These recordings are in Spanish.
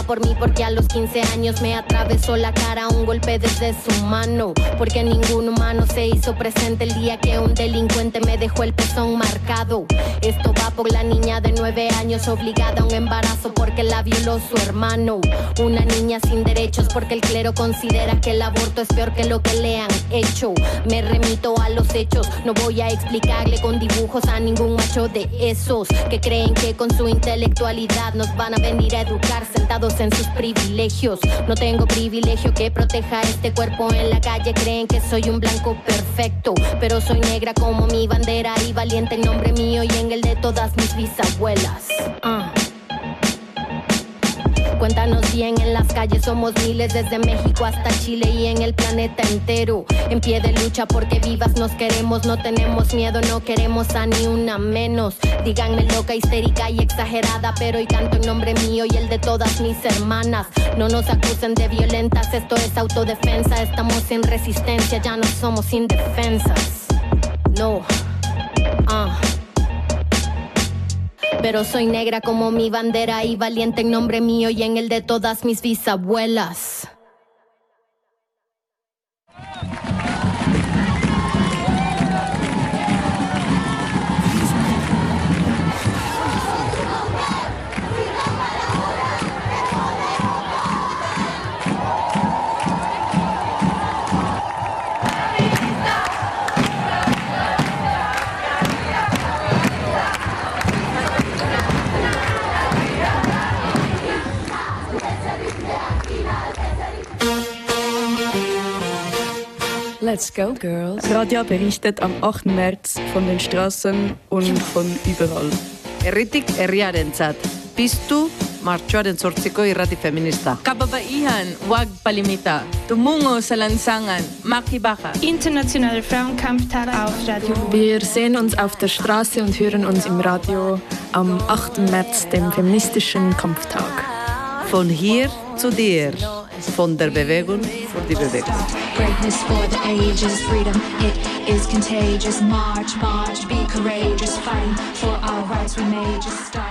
por mí porque a los 15 años me atravesó la cara un golpe desde su mano. Porque ningún humano se hizo presente el día que un delincuente me dejó el pezón marcado. Esto va por la niña de 9 años obligada a un embarazo porque la violó su hermano. Una niña sin derechos porque el clero considera que el aborto es peor que lo que le han hecho. Me remito a los hechos, no voy a explicarle con dibujos a ningún macho de esos que creen que con su intelectualidad nos van a venir a educar sentados en sus privilegios. No tengo privilegio que proteja este cuerpo en la calle, creen que soy un blanco perfecto, pero soy negra como mi bandera y valiente en nombre mío y en el de todas mis bisabuelas. Cuéntanos bien, en las calles somos miles, desde México hasta Chile y en el planeta entero. En pie de lucha porque vivas nos queremos, no tenemos miedo, no queremos a ni una menos. Díganme loca, histérica y exagerada, pero hoy canto en nombre mío y el de todas mis hermanas. No nos acusen de violentas, esto es autodefensa. Estamos en resistencia, ya no somos indefensas. No, pero soy negra como mi bandera y valiente en nombre mío y en el de todas mis bisabuelas. Let's go, girls. Radia berichtet am 8. März von den Straßen und von überall. Herritik herriarentzat. Piztu martxoaren 8ko irrati feminista. Kababaihan, wag palimita. Tumungo sa lansangan, makibaja. Internationale Frauenkampftag auf Radio. Wir sehen uns auf der Straße und hören uns im Radio am 8. März, dem feministischen Kampftag. Von hier zu dir. Von der Bewegung für die Bewegung. Greatness for the ages, freedom, it is contagious. March, march, be courageous, fighting for our rights, we may just start.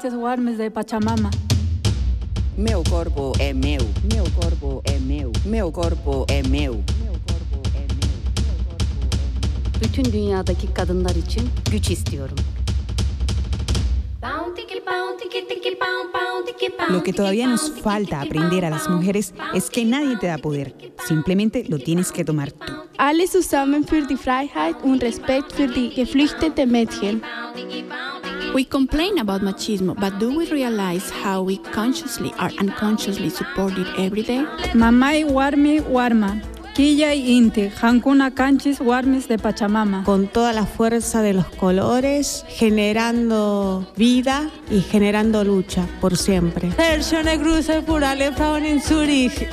canchas warmes de Pachamama. Meu corpo é meu, meu corpo é meu, meu corpo é meu. Bütün dünyadaki kadınlar için güç istiyorum. Lo que todavía nos falta aprender a las mujeres es que nadie te da poder. Simplemente lo tienes que tomar tú. Alle zusammen für die Freiheit und Respekt für die geflüchteten Mädchen. We complain about machismo, but do we realize how we consciously or unconsciously support it every day? Mamai warmi warma. Quilla y Inti, Hankuna canchis warmes de Pachamama. Con toda la fuerza de los colores, generando vida y generando lucha por siempre. Schöne Grüße für alle Frauen in Zürich.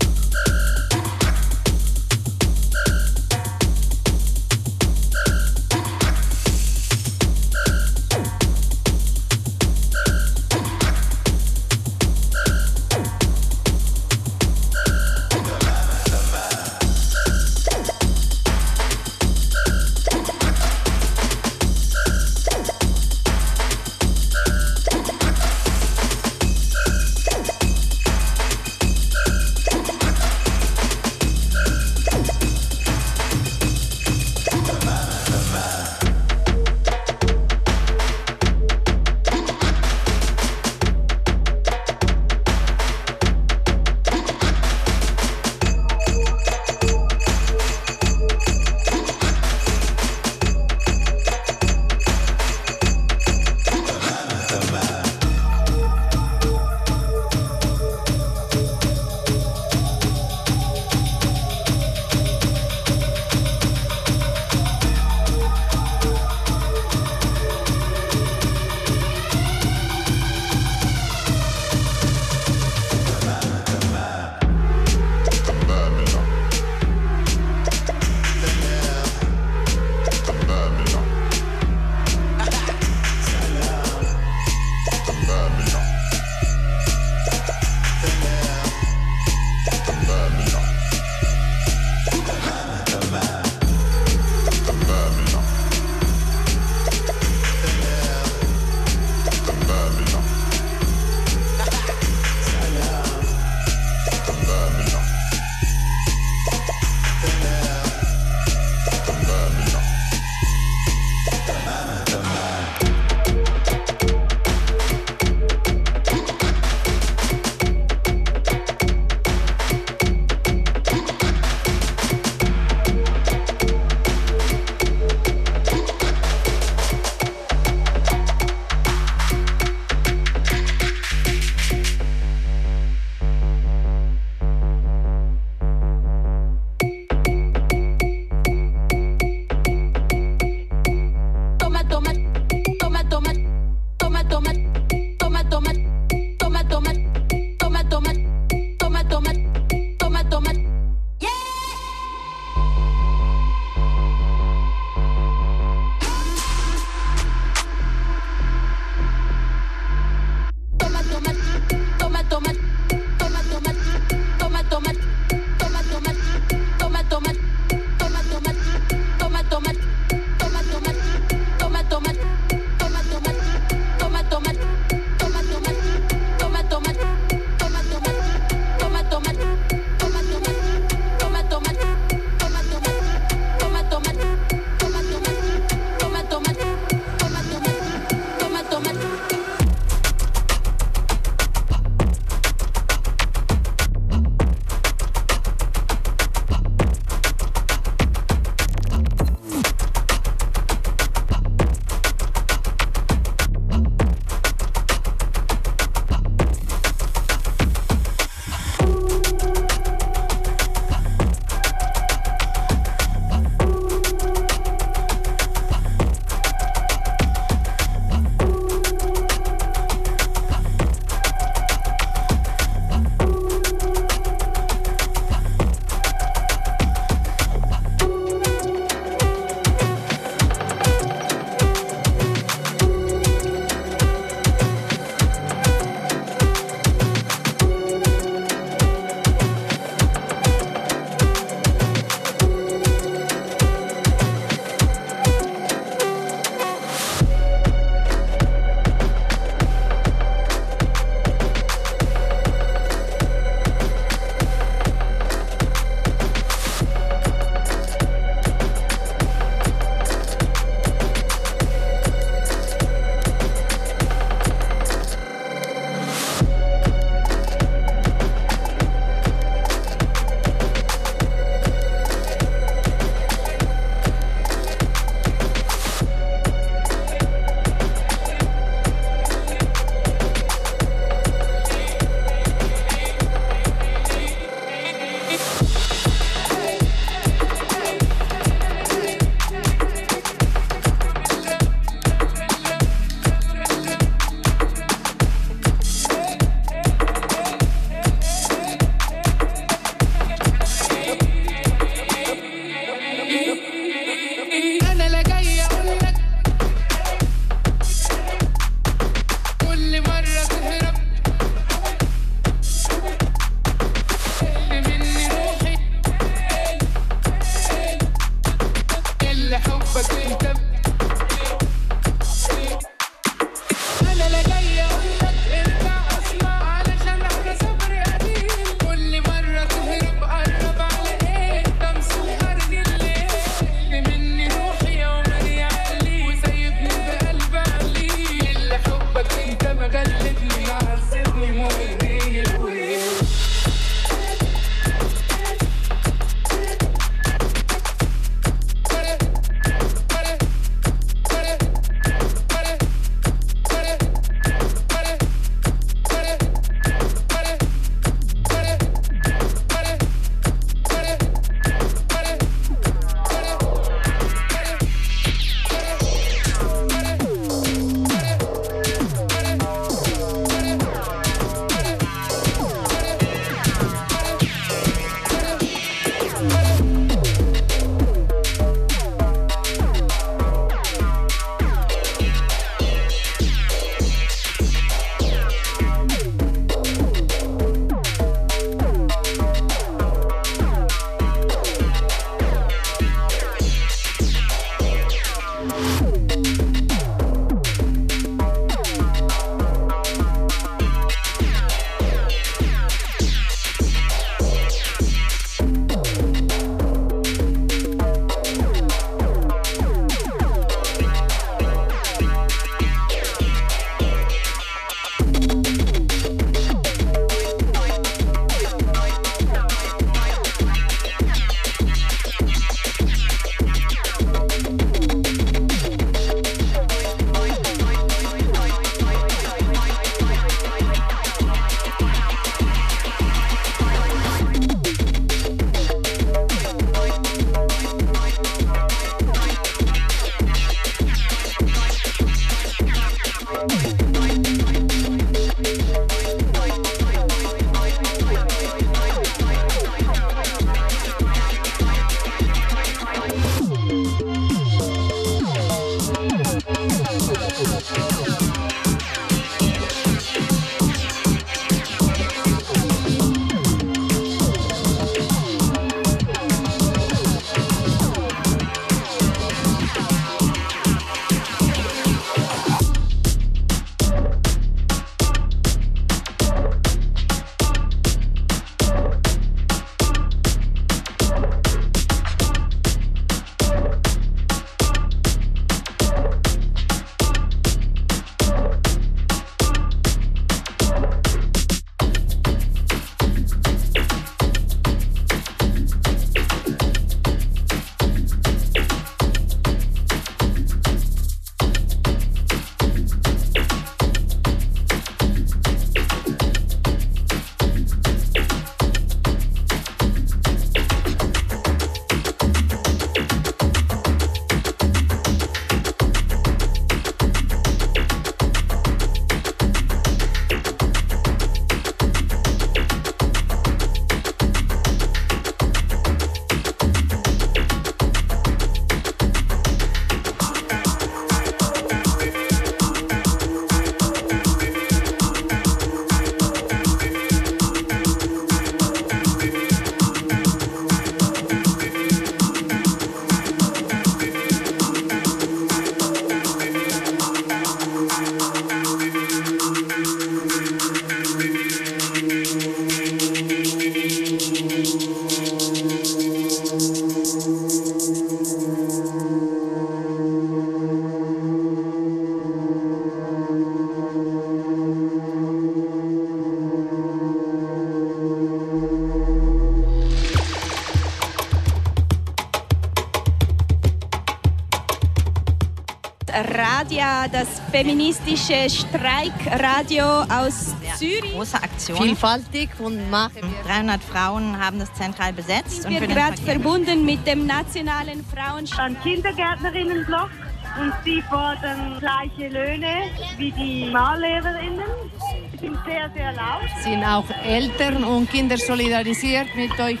Radia, das feministische Streikradio aus Zürich. Große Aktion. Vielfältig und machen 300 Frauen haben das zentral besetzt. Wir sind gerade verbunden mit dem nationalen Frauenstand Kindergärtnerinnenblock und sie fordern gleiche Löhne wie die Mallehrerinnen. Sie sind sehr, sehr laut. Sind auch Eltern und Kinder solidarisiert mit euch.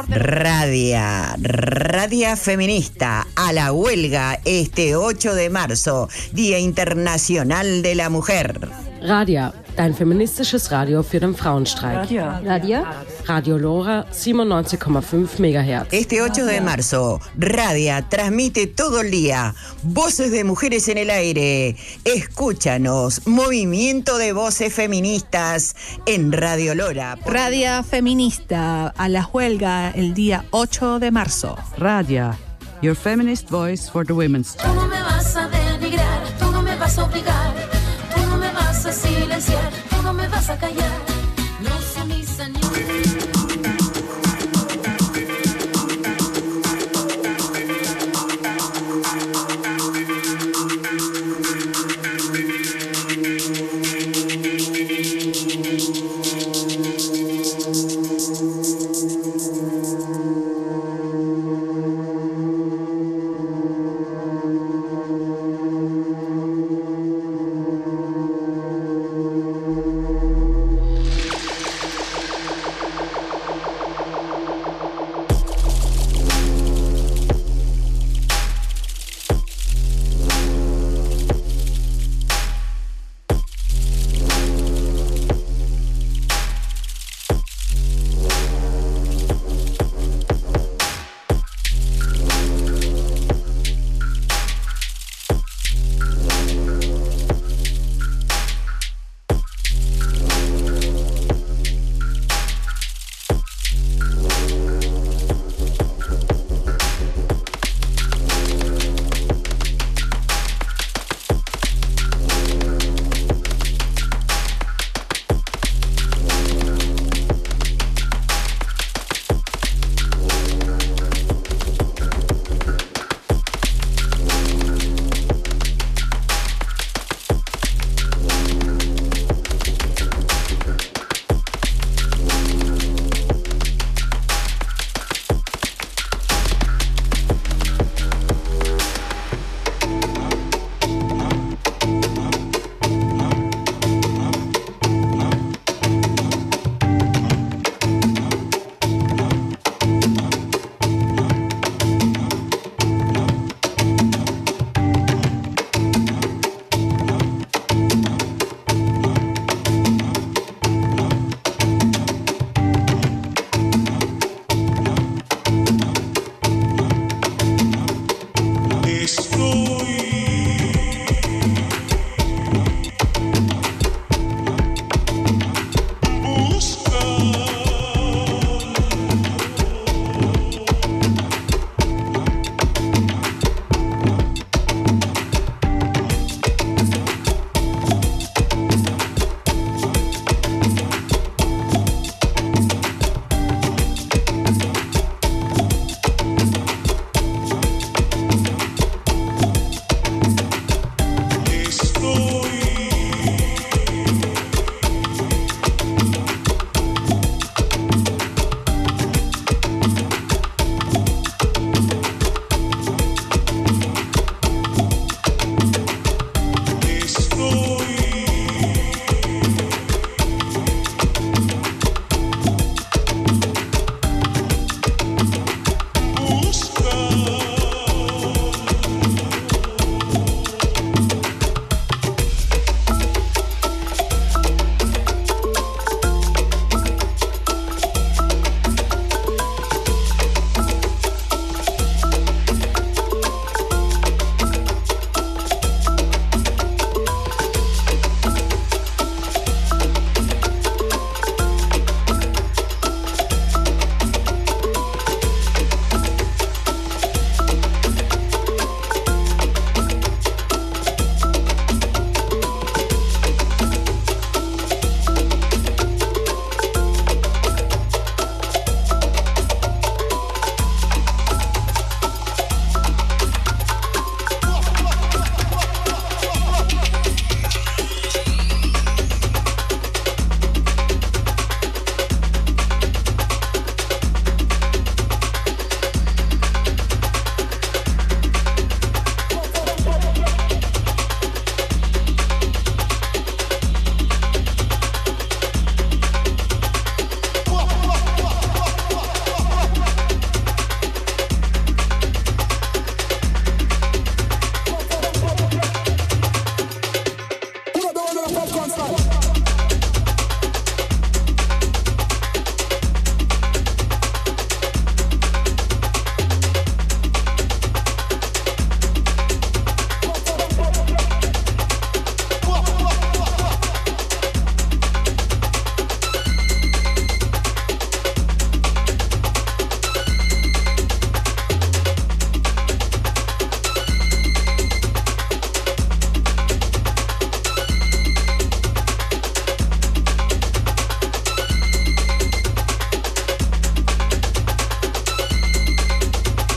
Radia Feminista a la huelga este 8 de marzo, Día Internacional de la Mujer. Radia, Dein feministisches Radio für den Frauenstreik. Radio Lora 97,5 MHz. Este 8 de marzo, Radia transmite todo el día. Voces de mujeres en el aire. Escúchanos. Movimiento de voces feministas en Radio Lora. Radia Feminista a la huelga el día 8 de marzo. Radia, your feminist voice for the women's. Tú no me vas a denigrar, tú no me vas a obligar, tú no me vas a silenciar, tú no me vas a callar. No sumisa ni